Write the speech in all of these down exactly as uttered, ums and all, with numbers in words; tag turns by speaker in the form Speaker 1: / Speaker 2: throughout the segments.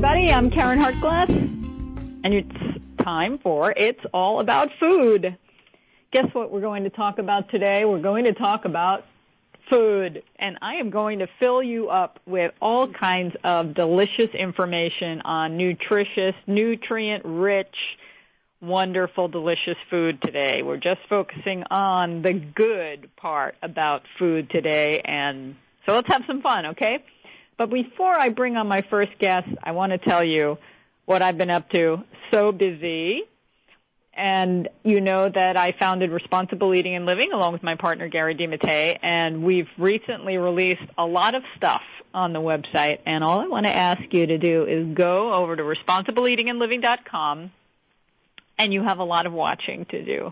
Speaker 1: everybody. I'm Karen Hartglass, and it's time for It's All About Food. Guess what we're going to talk about today? We're going to talk about food, and I am going to fill you up with all kinds of delicious information on nutritious, nutrient-rich, wonderful, delicious food today. We're just focusing on the good part about food today, and so let's have some fun, okay? But before I bring on my first guest, I want to tell you what I've been up to. So busy. And you know that I founded Responsible Eating and Living along with my partner, Gary DeMattei, and we've recently released a lot of stuff on the website. And all I want to ask you to do is go over to responsible eating and living dot com, and you have a lot of watching to do.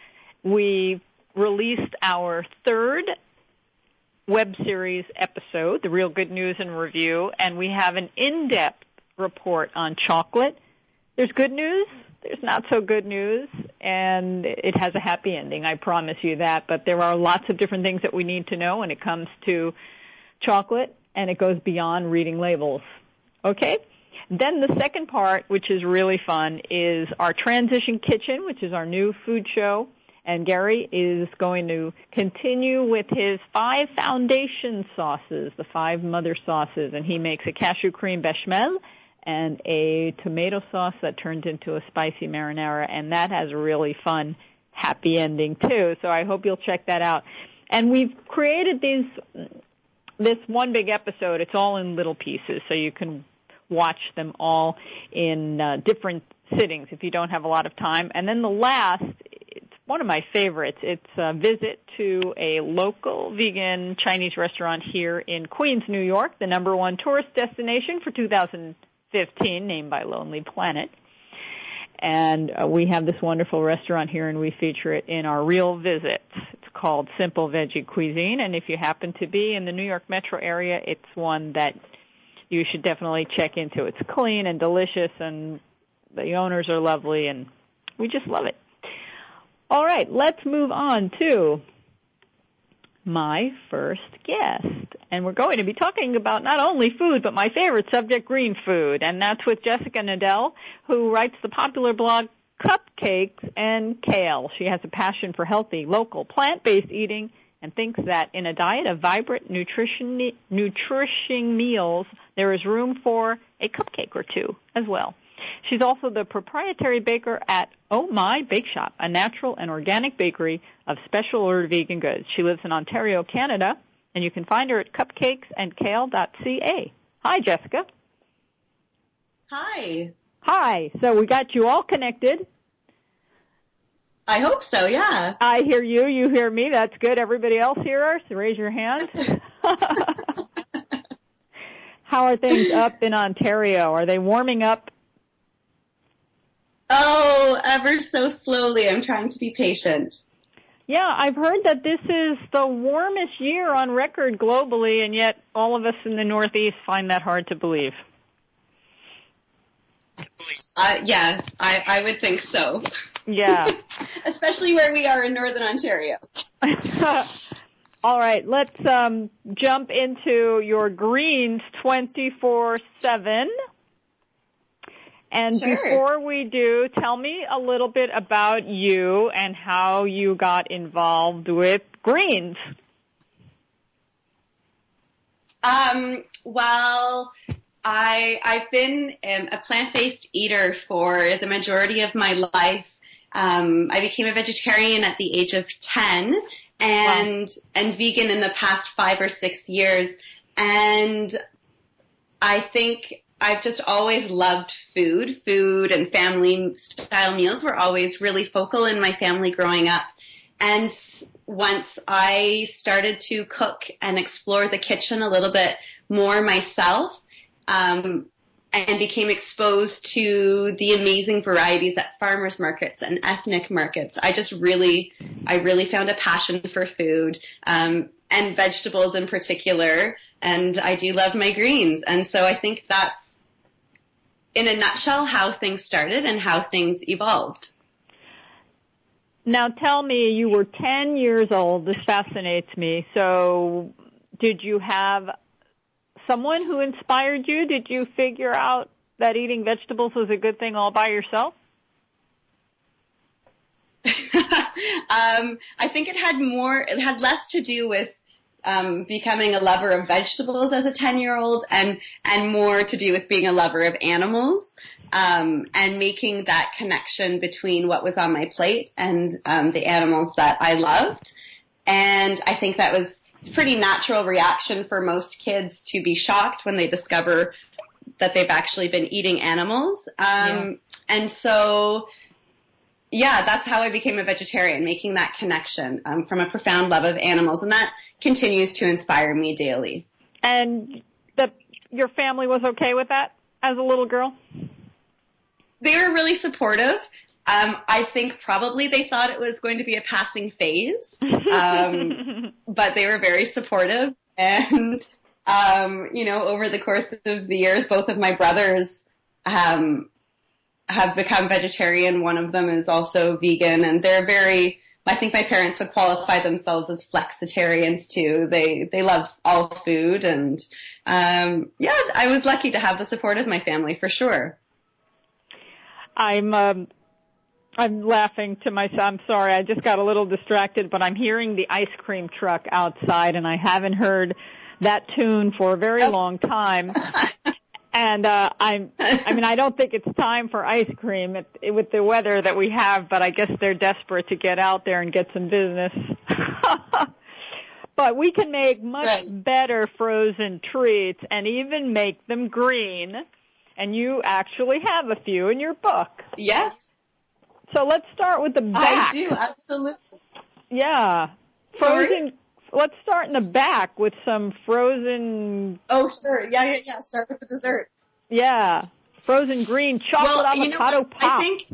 Speaker 1: We released our third web series episode, The Real Good News and Review, and we have an in-depth report on chocolate. There's good news, there's not so good news, and it has a happy ending, I promise you that, but there are lots of different things that we need to know when it comes to chocolate, and it goes beyond reading labels. Okay? Then the second part, which is really fun, is our Transition Kitchen, which is our new food show. And Gary is going to continue with his five foundation sauces, the five mother sauces, and he makes a cashew cream bechamel and a tomato sauce that turns into a spicy marinara, and that has a really fun, happy ending too. So I hope you'll check that out. And we've created these, this one big episode. It's all in little pieces, so you can watch them all in uh, different sittings if you don't have a lot of time. And then the last, it's one of my favorites. It's a visit to a local vegan Chinese restaurant here in Queens, New York, the number one tourist destination for two thousand fifteen, named by Lonely Planet. And uh, we have this wonderful restaurant here, and we feature it in our Real Visits. It's called Simple Veggie Cuisine, and if you happen to be in the New York metro area, it's one that you should definitely check into. It's clean and delicious, and the owners are lovely, and we just love it. All right, let's move on to my first guest. And we're going to be talking about not only food, but my favorite subject, green food. And that's with Jessica Nadell, who writes the popular blog Cupcakes and Kale. She has a passion for healthy, local, plant-based eating and thinks that in a diet of vibrant, nutrition, nutritious meals, there is room for a cupcake or two as well. She's also the proprietary baker at Oh My Bake Shop, a natural and organic bakery of special ordered vegan goods. She lives in Ontario, Canada, and you can find her at cupcakes and kale dot c a. Hi, Jessica.
Speaker 2: Hi.
Speaker 1: Hi. So we got you all connected.
Speaker 2: I hope so, yeah.
Speaker 1: I hear you. You hear me. That's good. Everybody else hear us? Raise your hands. How are things up in Ontario? Are they warming up?
Speaker 2: Oh, ever so slowly. I'm trying to be patient.
Speaker 1: Yeah, I've heard that this is the warmest year on record globally, and yet all of us in the Northeast find that hard to believe.
Speaker 2: Uh, yeah, I, I would think so.
Speaker 1: Yeah.
Speaker 2: Especially where we are in Northern Ontario.
Speaker 1: All right, let's um, jump into your greens twenty-four seven. And
Speaker 2: sure.
Speaker 1: Before we do, tell me a little bit about you and how you got involved with greens.
Speaker 2: Um, well, I, I've been um, a plant-based eater for the majority of my life. Um, I became a vegetarian at the age of ten and, wow. and vegan in the past five or six years. And I think I've just always loved food. Food and family-style meals were always really focal in my family growing up. And once I started to cook and explore the kitchen a little bit more myself, um, and became exposed to the amazing varieties at farmers markets and ethnic markets, I just really, I really found a passion for food, um, and vegetables in particular. And I do love my greens. And so I think that's, in a nutshell, how things started and how things evolved.
Speaker 1: Now tell me, you were ten years old. This fascinates me. So did you have someone who inspired you? Did you figure out that eating vegetables was a good thing all by yourself?
Speaker 2: um, I think it had more, it had less to do with um, becoming a lover of vegetables as a ten-year-old and, and more to do with being a lover of animals um, and making that connection between what was on my plate and um, the animals that I loved. And I think that was it's a pretty natural reaction for most kids to be shocked when they discover that they've actually been eating animals. Um, yeah. And so... Yeah, that's how I became a vegetarian, making that connection um, from a profound love of animals, and that continues to inspire me daily.
Speaker 1: And the, your family was okay with that as a little girl?
Speaker 2: They were really supportive. Um, I think probably they thought it was going to be a passing phase, um, but they were very supportive. And, um, you know, over the course of the years, both of my brothers um have become vegetarian. One of them is also vegan, and they're very, I think my parents would qualify themselves as flexitarians too. They, they love all food, and, um, yeah, I was lucky to have the support of my family for sure.
Speaker 1: I'm, um, I'm laughing to myself. I'm sorry. I just got a little distracted, but I'm hearing the ice cream truck outside, and I haven't heard that tune for a very long time. And uh, I'm, I mean, I don't think it's time for ice cream at, with the weather that we have, but I guess they're desperate to get out there and get some business. But we can make much right. better frozen treats and even make them green. And you actually have a few in your book.
Speaker 2: Yes.
Speaker 1: So let's start with the back.
Speaker 2: I do, absolutely.
Speaker 1: Yeah.
Speaker 2: Frozen.
Speaker 1: Sorry? Let's start in the back with some frozen...
Speaker 2: Oh, sure. Yeah, yeah, yeah. Start with the desserts.
Speaker 1: Yeah. Frozen green chocolate
Speaker 2: well,
Speaker 1: avocado
Speaker 2: you know
Speaker 1: pop.
Speaker 2: I think...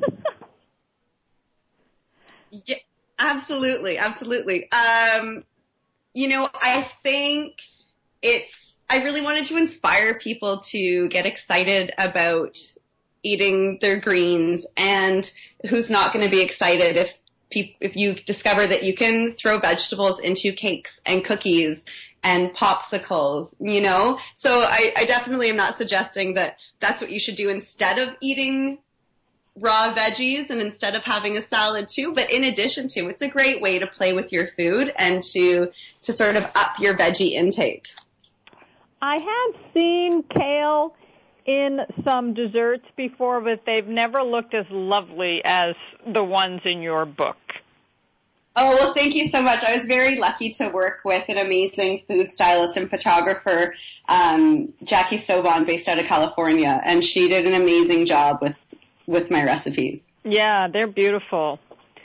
Speaker 2: yeah, absolutely, absolutely. Um, you know, I think it's... I really wanted to inspire people to get excited about eating their greens, and who's not going to be excited if if you discover that you can throw vegetables into cakes and cookies and popsicles, you know? So I, I definitely am not suggesting that that's what you should do instead of eating raw veggies and instead of having a salad too. But in addition to, it's a great way to play with your food and to, to sort of up your veggie intake.
Speaker 1: I have seen kale in some desserts before, but they've never looked as lovely as the ones in your book.
Speaker 2: Oh, well, thank you so much. I was very lucky to work with an amazing food stylist and photographer, um, Jackie Sobon, based out of California, and she did an amazing job with, with my recipes.
Speaker 1: Yeah, they're beautiful.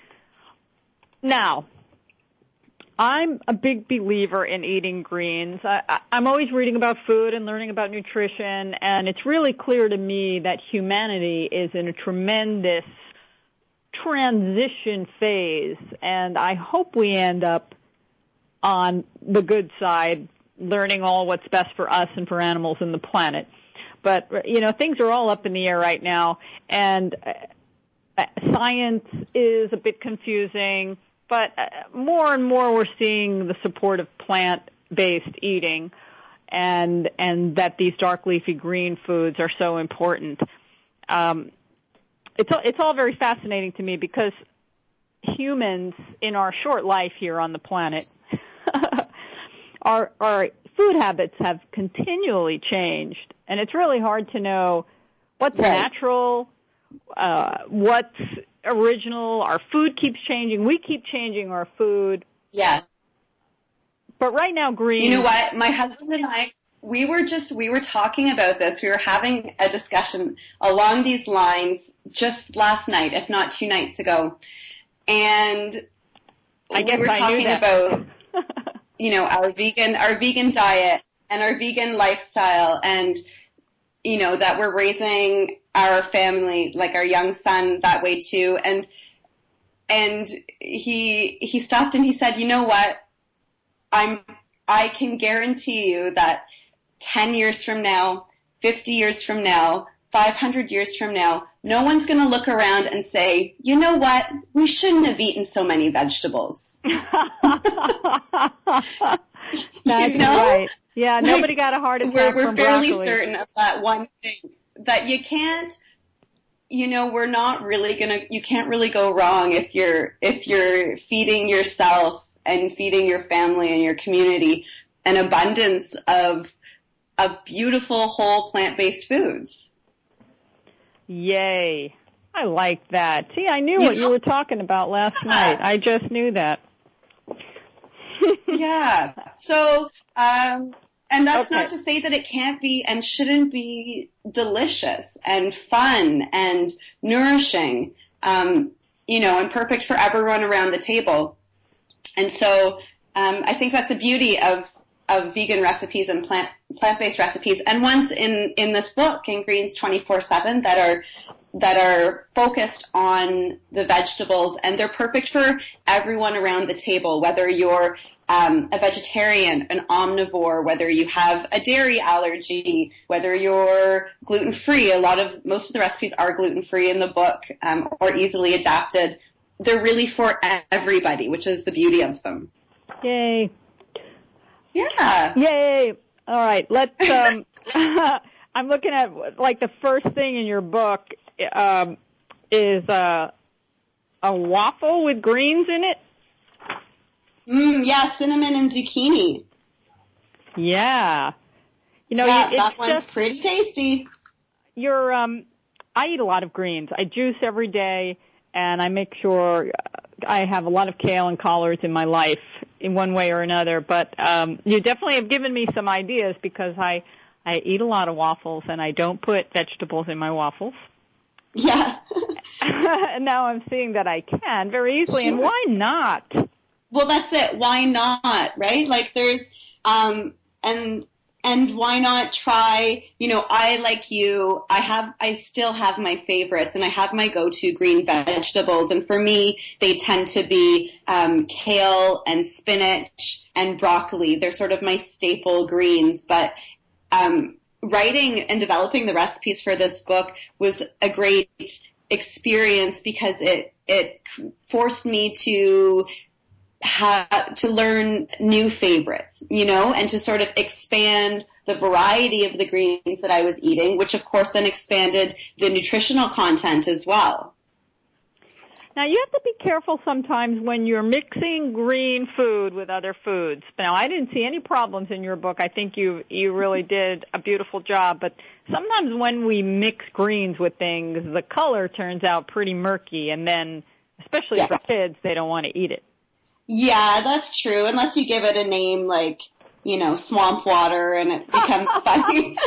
Speaker 1: Now, I'm a big believer in eating greens. I, I, I'm always reading about food and learning about nutrition, and it's really clear to me that humanity is in a tremendous transition phase, and I hope we end up on the good side, learning all what's best for us and for animals and the planet. But, you know, things are all up in the air right now, and uh, science is a bit confusing. But more and more we're seeing the support of plant-based eating, and and that these dark leafy green foods are so important. Um, it's it's all very fascinating to me because humans in our short life here on the planet, our our food habits have continually changed, and it's really hard to know what's
Speaker 2: right.
Speaker 1: natural, uh, what's original. Our food keeps changing. We keep changing our food.
Speaker 2: Yeah.
Speaker 1: But right now, green.
Speaker 2: You know what? My husband and I, we were just, we were talking about this. We were having a discussion along these lines just last night, if not two nights ago. And
Speaker 1: I guess
Speaker 2: we were
Speaker 1: I
Speaker 2: talking
Speaker 1: knew that.
Speaker 2: about, you know, our vegan, our vegan diet and our vegan lifestyle, and, you know, that we're raising our family, like our young son, that way too. And, and he, he stopped and he said, you know what? I'm, I can guarantee you that ten years from now, fifty years from now, five hundred years from now, no one's going to look around and say, you know what? We shouldn't have eaten so many vegetables.
Speaker 1: That's
Speaker 2: you know?
Speaker 1: right. Yeah, nobody got a heart attack
Speaker 2: we're, we're
Speaker 1: from
Speaker 2: fairly
Speaker 1: broccoli.
Speaker 2: certain of that one thing. that you can't, you know, we're not really gonna, you can't really go wrong if you're, if you're feeding yourself and feeding your family and your community an abundance of, of beautiful whole plant-based foods.
Speaker 1: Yay. I like that. See, I knew
Speaker 2: You
Speaker 1: what
Speaker 2: know?
Speaker 1: you were talking about last
Speaker 2: Yeah.
Speaker 1: night. I just knew that.
Speaker 2: Yeah. So, um, and that's
Speaker 1: Okay.
Speaker 2: not to say that it can't be and shouldn't be delicious and fun and nourishing, um, you know, and perfect for everyone around the table. And so, um, I think that's the beauty of, of vegan recipes and plant, plant-based recipes, and ones in, in this book, in Greens twenty-four seven, that are, that are focused on the vegetables, and they're perfect for everyone around the table, whether you're um, a vegetarian, an omnivore, whether you have a dairy allergy, whether you're gluten-free. A lot of, most of the recipes are gluten-free in the book, um, or easily adapted. They're really for everybody, which is the beauty of them.
Speaker 1: Yay.
Speaker 2: Yeah.
Speaker 1: Yay. All right. Let's, um, I'm looking at, like, the first thing in your book, um, is, uh, a waffle with greens in it.
Speaker 2: Mm, yeah, cinnamon and zucchini.
Speaker 1: Yeah. You know,
Speaker 2: yeah,
Speaker 1: it's
Speaker 2: that one's
Speaker 1: just,
Speaker 2: pretty tasty.
Speaker 1: You're, um, I eat a lot of greens. I juice every day, and I make sure I have a lot of kale and collards in my life in one way or another. But um, you definitely have given me some ideas, because I, I eat a lot of waffles, and I don't put vegetables in my waffles.
Speaker 2: Yeah.
Speaker 1: And now I'm seeing that I can very easily,
Speaker 2: Sure.
Speaker 1: and why not?
Speaker 2: Well, that's it. Why not, right? Like there's, um, and, and why not try, you know, I, like you, I have, I still have my favorites, and I have my go-to green vegetables. And for me, they tend to be, um, kale and spinach and broccoli. They're sort of my staple greens, but, um, writing and developing the recipes for this book was a great experience, because it, it forced me to have to learn new favorites, you know, and to sort of expand the variety of the greens that I was eating, which of course then expanded the nutritional content as well.
Speaker 1: Now, you have to be careful sometimes when you're mixing green food with other foods. Now, I didn't see any problems in your book. I think you you really did a beautiful job. But sometimes when we mix greens with things, the color turns out pretty murky, and then, especially
Speaker 2: Yes.
Speaker 1: for kids, they don't want to eat it.
Speaker 2: Yeah, that's true. Unless you give it a name like, you know, swamp water, and it becomes funny.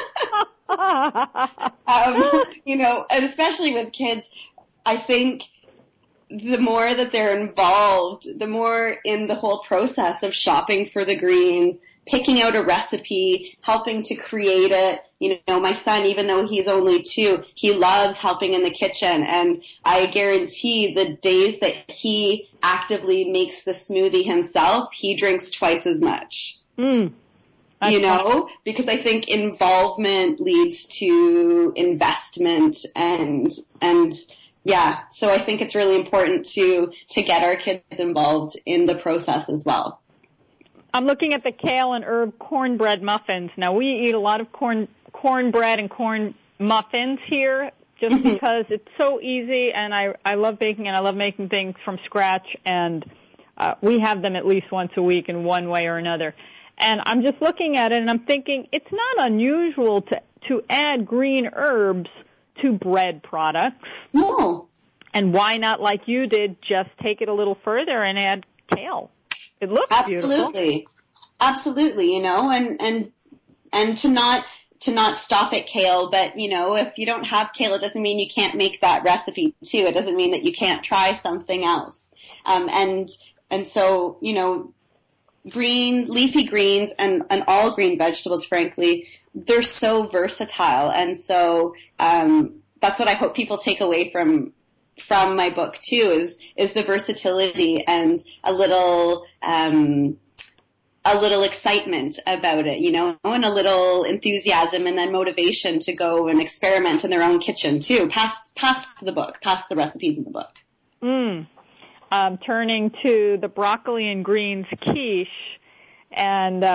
Speaker 2: um, you know, and especially with kids, I think the more that they're involved, the more in the whole process of shopping for the greens, picking out a recipe, helping to create it. You know, my son, even though he's only two, he loves helping in the kitchen. And I guarantee the days that he actively makes the smoothie himself, he drinks twice as much.
Speaker 1: Mm,
Speaker 2: you know,
Speaker 1: fun.
Speaker 2: because I think involvement leads to investment, and, and, yeah, so I think it's really important to, to get our kids involved in the process as well.
Speaker 1: I'm looking at the kale and herb cornbread muffins. Now, we eat a lot of corn cornbread and corn muffins here, just
Speaker 2: Mm-hmm.
Speaker 1: because it's so easy, and I, I love baking, and I love making things from scratch, and uh, we have them at least once a week in one way or another. And I'm just looking at it, and I'm thinking it's not unusual to, to add green herbs to bread products.
Speaker 2: No.
Speaker 1: And why not, like you did, just take it a little further and add kale? It looks
Speaker 2: Absolutely.
Speaker 1: beautiful.
Speaker 2: Absolutely, you know, and, and, and to not, to not stop at kale, but, you know, if you don't have kale, it doesn't mean you can't make that recipe too. It doesn't mean that you can't try something else. Um, and, and so, you know, green, leafy greens and, and all green vegetables, frankly, they're so versatile. And so, um, that's what I hope people take away from, from my book too, is, is the versatility and a little, um, a little excitement about it, you know, and a little enthusiasm and then motivation to go and experiment in their own kitchen too, past, past the book, past the recipes in the book.
Speaker 1: Mm. Um, turning to the broccoli and greens quiche, and uh,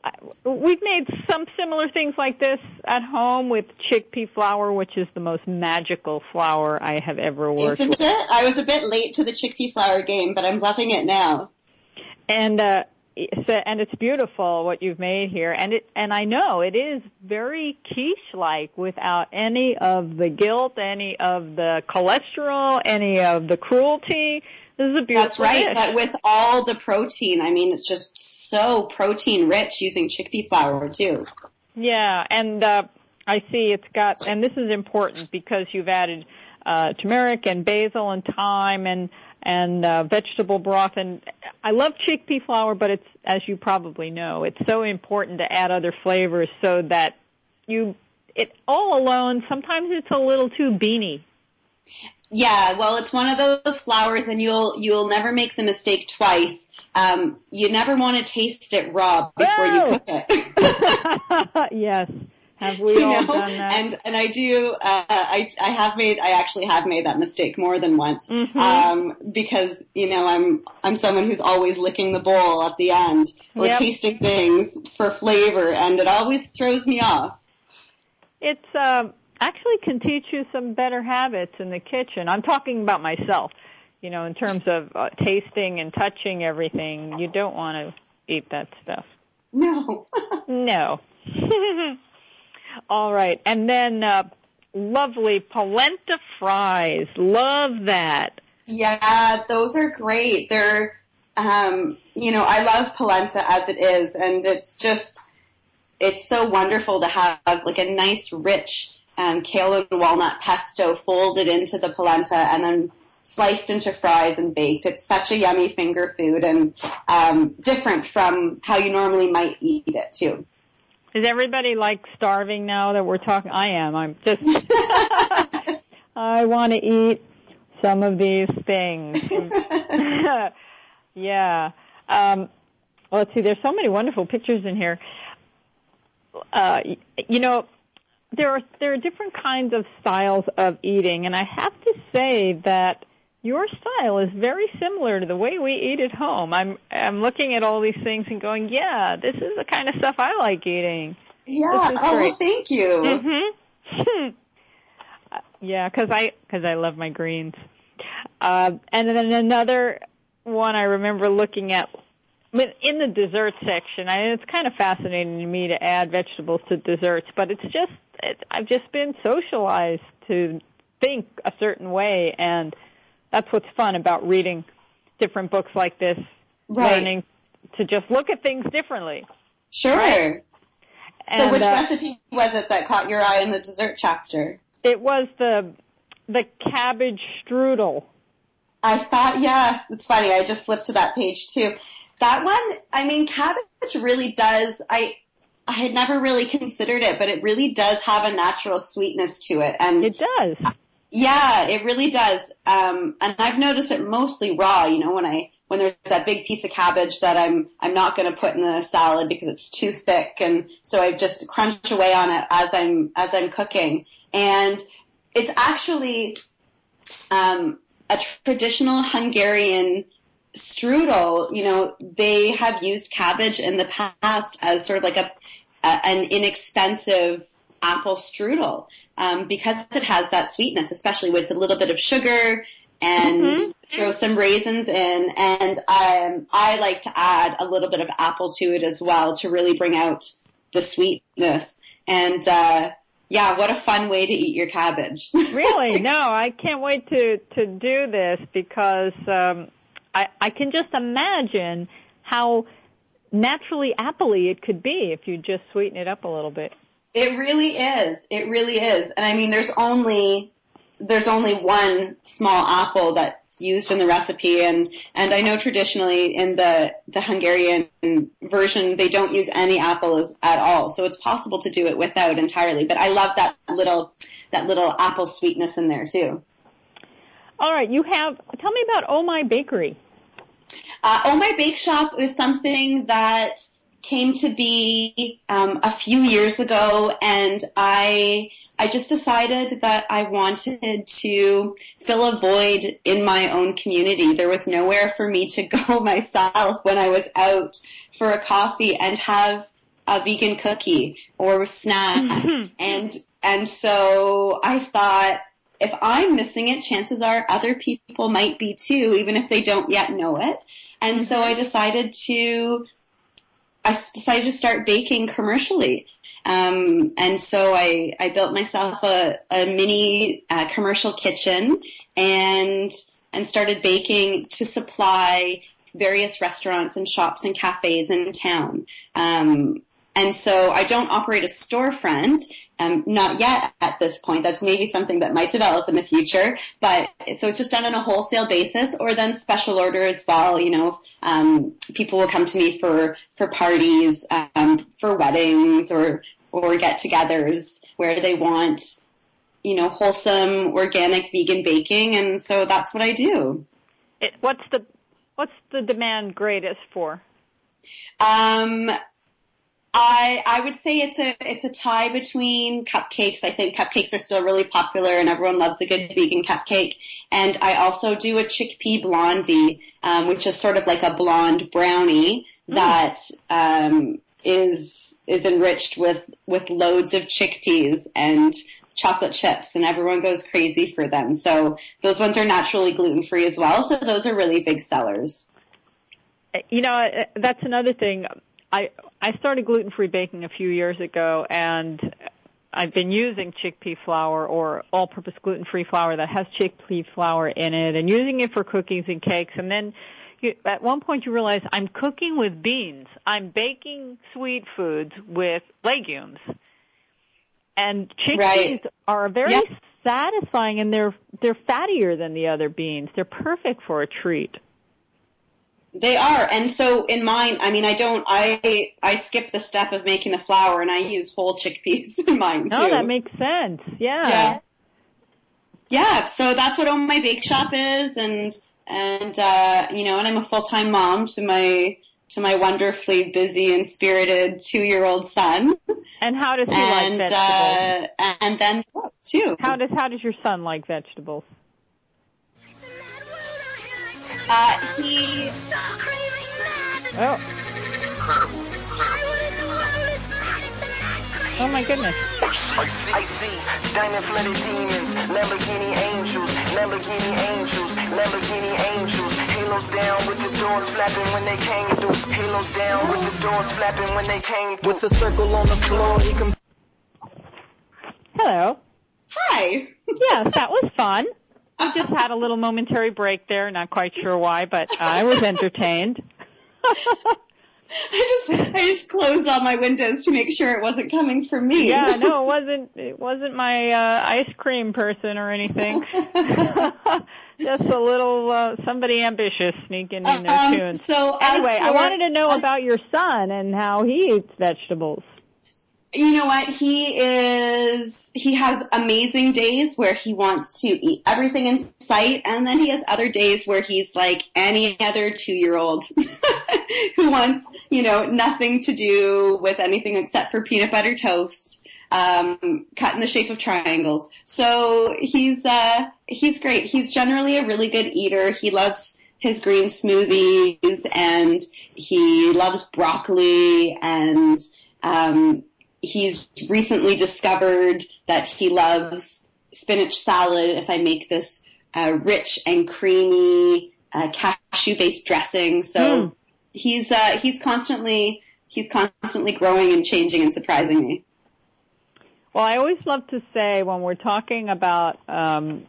Speaker 1: we've made some similar things like this at home with chickpea flour, which is the most magical flour I have ever worked
Speaker 2: Isn't
Speaker 1: with.
Speaker 2: Isn't it? I was a bit late to the chickpea flour game, but I'm loving it now.
Speaker 1: And uh, so, and it's beautiful what you've made here, and it and I know it is very quiche-like without any of the guilt, any of the cholesterol, any of the cruelty. This is a beautiful
Speaker 2: That's right,
Speaker 1: dish.
Speaker 2: but with all the protein, I mean, it's just so protein-rich using chickpea flour, too.
Speaker 1: Yeah, and uh, I see it's got, and this is important because you've added uh, turmeric and basil and thyme and and uh, vegetable broth. And I love chickpea flour, but it's, as you probably know, it's so important to add other flavors so that you, it all alone, sometimes it's a little too beany.
Speaker 2: Yeah, well, it's one of those flours, and you'll you'll never make the mistake twice. Um, you never want to taste it raw before
Speaker 1: oh!
Speaker 2: you cook it.
Speaker 1: Yes, have we
Speaker 2: you
Speaker 1: all
Speaker 2: know?
Speaker 1: done that?
Speaker 2: And and I do. Uh, I I have made. I actually have made that mistake more than once.
Speaker 1: Mm-hmm.
Speaker 2: Um, because you know I'm I'm someone who's always licking the bowl at the end or
Speaker 1: Yep.
Speaker 2: tasting things for flavor, and it always throws me off.
Speaker 1: It's um. actually can teach you some better habits in the kitchen. I'm talking about myself, you know, in terms of uh, tasting and touching everything. You don't want to eat that stuff.
Speaker 2: No.
Speaker 1: No. All right. And then uh, lovely polenta fries. Love that.
Speaker 2: Yeah, those are great. They're, um, you know, I love polenta as it is, and it's just, it's so wonderful to have like a nice, rich Um, kale and walnut pesto folded into the polenta and then sliced into fries and baked. It's such a yummy finger food and um, different from how you normally might eat it too.
Speaker 1: Is everybody like starving now that we're talking? I am. I'm just, I want to eat some of these things. Yeah. Um, well, let's see. There's so many wonderful pictures in here. Uh, you know, There are there are different kinds of styles of eating, and I have to say that your style is very similar to the way we eat at home. I'm I'm looking at all these things and going, yeah, this is the kind of stuff I like eating.
Speaker 2: Yeah. Oh,
Speaker 1: great.
Speaker 2: well, thank you.
Speaker 1: Mm-hmm. Yeah, because I because I love my greens. Uh, and then another one I remember looking at. In the dessert section, I, it's kind of fascinating to me to add vegetables to desserts, but it's just, it, I've just been socialized to think a certain way, and that's what's fun about reading different books like this,
Speaker 2: right.
Speaker 1: Learning to just look at things differently.
Speaker 2: Sure.
Speaker 1: Right?
Speaker 2: So
Speaker 1: and,
Speaker 2: which
Speaker 1: uh,
Speaker 2: recipe was it that caught your eye in the dessert chapter?
Speaker 1: It was the the cabbage strudel.
Speaker 2: I thought, yeah, it's funny. I just flipped to that page too. That one, I mean, cabbage really does, I I had never really considered it, but it really does have a natural sweetness to it. And
Speaker 1: it does.
Speaker 2: Yeah, it really does. Um, and I've noticed it mostly raw, you know, when I, when there's that big piece of cabbage that I'm, I'm not going to put in the salad because it's too thick. And so I just crunch away on it as I'm, as I'm cooking. And it's actually, um, a traditional Hungarian strudel. You know, they have used cabbage in the past as sort of like a, a an inexpensive apple strudel, um, because it has that sweetness, especially with a little bit of sugar and
Speaker 1: mm-hmm.
Speaker 2: throw some raisins in. And um, I like to add a little bit of apple to it as well to really bring out the sweetness. And uh, yeah, what a fun way to eat your cabbage.
Speaker 1: Really? No, I can't wait to, to do this because um, I, I can just imagine how naturally apple-y it could be if you just sweeten it up a little bit.
Speaker 2: It really is. It really is. And I mean, there's only there's only one small apple that's used in the recipe, and and I know traditionally in the the Hungarian version they don't use any apples at all, so it's possible to do it without entirely. But I love that little that little apple sweetness in there too.
Speaker 1: All right, you have. Tell me about Oh My Bakery.
Speaker 2: Uh, Oh My Bake Shop is something that came to be um, a few years ago, and I I just decided that I wanted to fill a void in my own community. There was nowhere for me to go myself when I was out for a coffee and have a vegan cookie or a snack. and, and so I thought, if I'm missing it, chances are other people might be too, even if they don't yet know it. And mm-hmm. so I decided to, I decided to start baking commercially. Um, and so I, I built myself a, a mini uh, commercial kitchen and, and started baking to supply various restaurants and shops and cafes in town. Um, and so I don't operate a storefront, um, not yet at this point. That's maybe something that might develop in the future. But so it's just done on a wholesale basis, or then special order as well. You know, um, people will come to me for for parties, um, for weddings, or or get-togethers where they want, you know, wholesome, organic, vegan baking, and so that's what I do.
Speaker 1: It, what's the what's the demand greatest for?
Speaker 2: Um. I I would say it's a it's a tie between cupcakes. I think cupcakes are still really popular and everyone loves a good vegan cupcake. And I also do a chickpea blondie, um, which is sort of like a blonde brownie mm. that um, is is enriched with with loads of chickpeas and chocolate chips, and everyone goes crazy for them. So those ones are naturally gluten-free as well. So those are really big sellers.
Speaker 1: You know, that's another thing. I I started gluten-free baking a few years ago, and I've been using chickpea flour or all-purpose gluten-free flour that has chickpea flour in it, and using it for cookies and cakes. And then you, at one point you realize I'm cooking with beans. I'm baking sweet foods with legumes. And chickpeas
Speaker 2: right.
Speaker 1: are very
Speaker 2: yep.
Speaker 1: satisfying, and they're they're fattier than the other beans. They're perfect for a treat.
Speaker 2: They are. And so in mine, I mean, I don't, I, I skip the step of making the flour and I use whole chickpeas in mine too.
Speaker 1: Oh, that makes sense. Yeah.
Speaker 2: Yeah. Yeah. So that's what Own My Bake Shop is. And, and, uh, you know, and I'm a full-time mom to my, to my wonderfully busy and spirited two-year-old son.
Speaker 1: And how does he
Speaker 2: and,
Speaker 1: like vegetables?
Speaker 2: Uh, and then cook too.
Speaker 1: How does, how does your son like vegetables?
Speaker 2: Uh, he...
Speaker 1: Oh. Oh my goodness.
Speaker 3: I see, I see diamond-flooded demons, Lamborghini angels, Lamborghini angels, Lamborghini angels, halos down with the doors flapping when they came through, halos down with the doors flapping when they came through. With a circle on the floor, he can...
Speaker 1: Hello.
Speaker 2: Hi.
Speaker 1: Yes, that was fun. We just had a little momentary break there, not quite sure why, but I was entertained.
Speaker 2: I just I just closed all my windows to make sure it wasn't coming from me.
Speaker 1: Yeah, no, it wasn't it wasn't my uh, ice cream person or anything. Just a little uh, somebody ambitious sneaking in their
Speaker 2: um,
Speaker 1: tunes.
Speaker 2: So
Speaker 1: anyway,
Speaker 2: for,
Speaker 1: I wanted to know
Speaker 2: as,
Speaker 1: about your son and how he eats vegetables.
Speaker 2: You know what? He is, he has amazing days where he wants to eat everything in sight, and then he has other days where he's like any other two-year-old who wants, you know, nothing to do with anything except for peanut butter toast, um, cut in the shape of triangles. So he's, uh, he's great. He's generally a really good eater. He loves his green smoothies, and he loves broccoli, and, um, he's recently discovered that he loves spinach salad if I make this uh, rich and creamy uh, cashew-based dressing. So mm. he's uh, he's constantly he's constantly growing and changing and surprising me.
Speaker 1: Well, I always love to say when we're talking about um,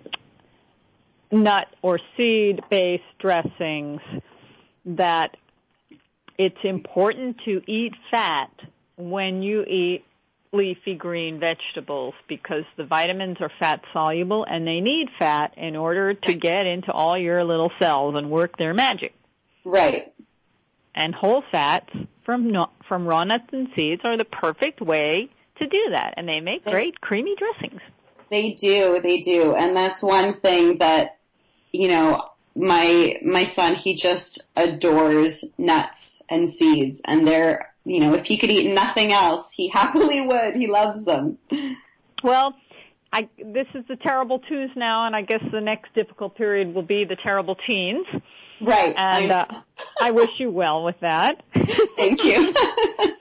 Speaker 1: nut or seed-based dressings that it's important to eat fat when you eat leafy green vegetables, because the vitamins are fat soluble and they need fat in order to get into all your little cells and work their magic.
Speaker 2: Right.
Speaker 1: And whole fats from no, from raw nuts and seeds are the perfect way to do that, and they make great creamy dressings.
Speaker 2: They do, they do. And that's one thing that, you know, my my son, he just adores nuts and seeds, and they're, you know, if he could eat nothing else, he happily would. He loves them.
Speaker 1: Well, I, this is the terrible twos now, and I guess the next difficult period will be the terrible teens.
Speaker 2: Right.
Speaker 1: And I, uh, I wish you well with that.
Speaker 2: Thank you.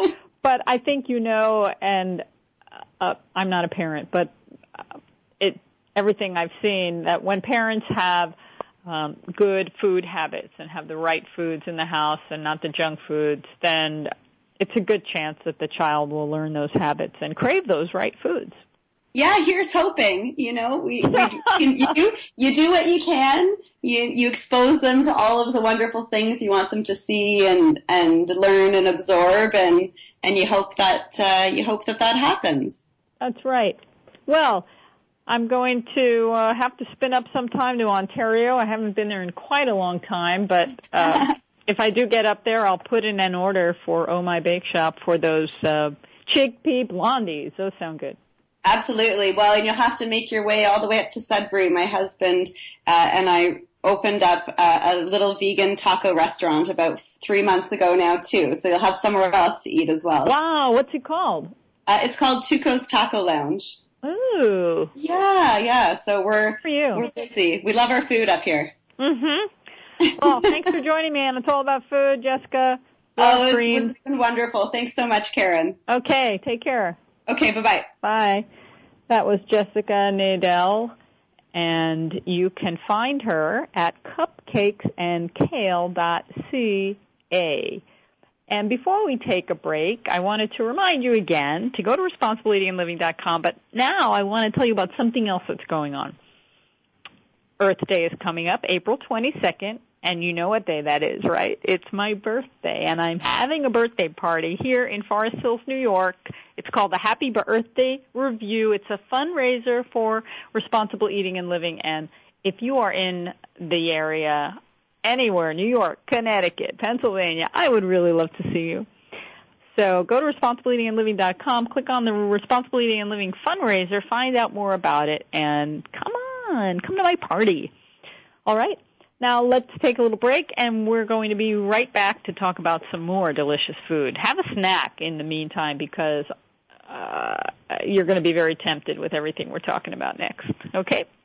Speaker 1: but I think you know, and uh, I'm not a parent, but it everything I've seen, that when parents have um, good food habits and have the right foods in the house and not the junk foods, then it's a good chance that the child will learn those habits and crave those right foods.
Speaker 2: Yeah, here's hoping. You know, we, we you, you you do what you can. You you expose them to all of the wonderful things you want them to see and and learn and absorb, and and you hope that uh, you hope that that happens.
Speaker 1: That's right. Well, I'm going to uh, have to spin up some time to Ontario. I haven't been there in quite a long time, but uh, if I do get up there, I'll put in an order for Oh My Bake Shop for those uh, chickpea blondies. Those sound good.
Speaker 2: Absolutely. Well, and you'll have to make your way all the way up to Sudbury. My husband uh, and I opened up a, a little vegan taco restaurant about three months ago now, too. So you'll have somewhere else to eat as well.
Speaker 1: Wow. What's it called?
Speaker 2: Uh, it's called Tuco's Taco Lounge.
Speaker 1: Ooh.
Speaker 2: Yeah, yeah. So we're
Speaker 1: for you.
Speaker 2: we're busy. We love our food up here.
Speaker 1: Mm-hmm. Well, thanks for joining me on It's All About Food, Jessica.
Speaker 2: Oh, it's, it's been wonderful. Thanks so much, Karen.
Speaker 1: Okay. Take care.
Speaker 2: Okay, bye-bye.
Speaker 1: Bye. That was Jessica Nadel, and you can find her at cupcakes and kale dot c a. And before we take a break, I wanted to remind you again to go to responsible eating and living dot com, but now I want to tell you about something else that's going on. Earth Day is coming up, April twenty-second. And you know what day that is, right? It's my birthday, and I'm having a birthday party here in Forest Hills, New York. It's called the Happy Birthday Review. It's a fundraiser for responsible eating and living, and if you are in the area, anywhere, New York, Connecticut, Pennsylvania, I would really love to see you. So go to responsible eating and living dot com, click on the Responsible Eating and Living fundraiser, find out more about it, and come on, come to my party. All right? Now let's take a little break, and we're going to be right back to talk about some more delicious food. Have a snack in the meantime, because uh, you're going to be very tempted with everything we're talking about next. Okay?